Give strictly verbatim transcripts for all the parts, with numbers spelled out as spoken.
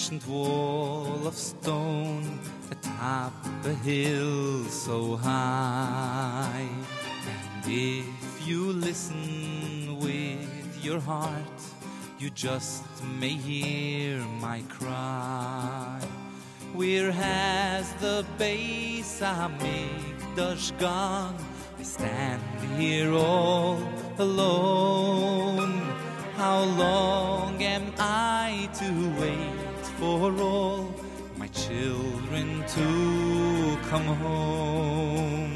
ancient wall of stone atop a hill so high. And if you listen with your heart, you just may hear my cry. Where has the Beis Hamikdash gone? I stand here all alone. How long am I to wait for all my children to come home?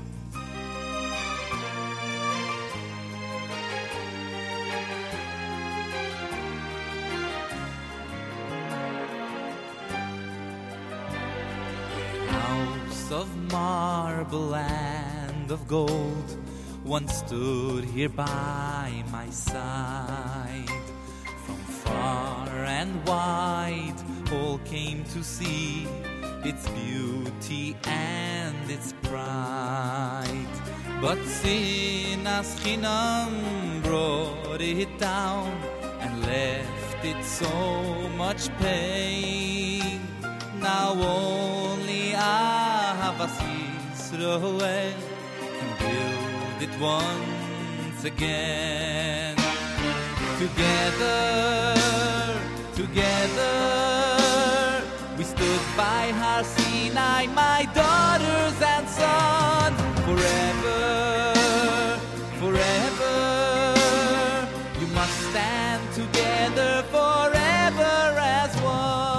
House of marble and of gold once stood here by my side. From far and wide all came to see its beauty and its pride. But Sinas Chinam brought it down and left it so much pain. Now only Ahavas Yisroel can build it once again. Together, together, we stood by Har Sinai, my daughters and sons. Forever, forever, you must stand together forever as one.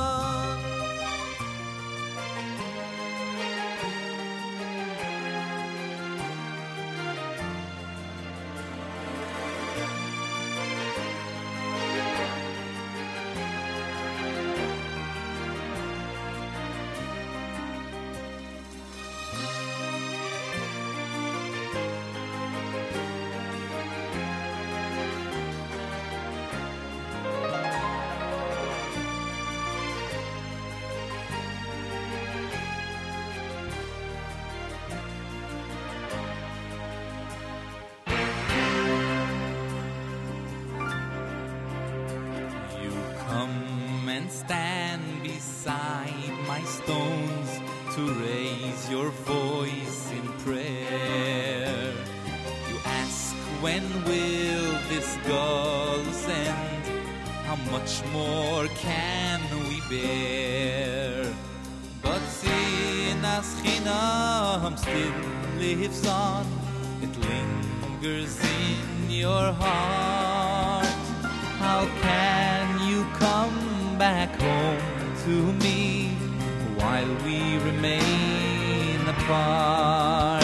Come and stand beside my stones to raise your voice in prayer. You ask, when will this galus end? How much more can we bear? But Sinas Chinam still lives on. It lingers in your heart. How can you come back home to me while we remain apart?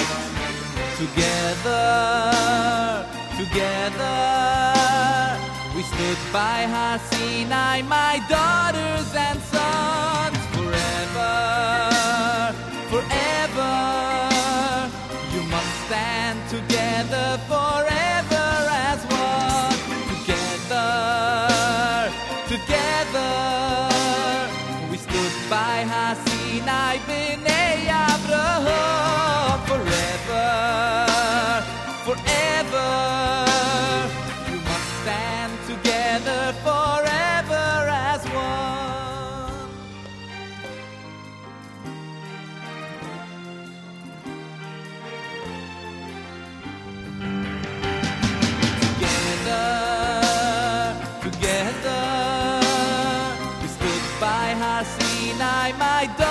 Together, together, we stood by Har Sinai, my daughters and sons. Forever, forever, you must stand together forever as one. Together, together, we stood by Har Sinai, B'nai Avraham. Forever, forever, you must stand together forever as one. Together, together, we stood by Har Sinai, my daughter.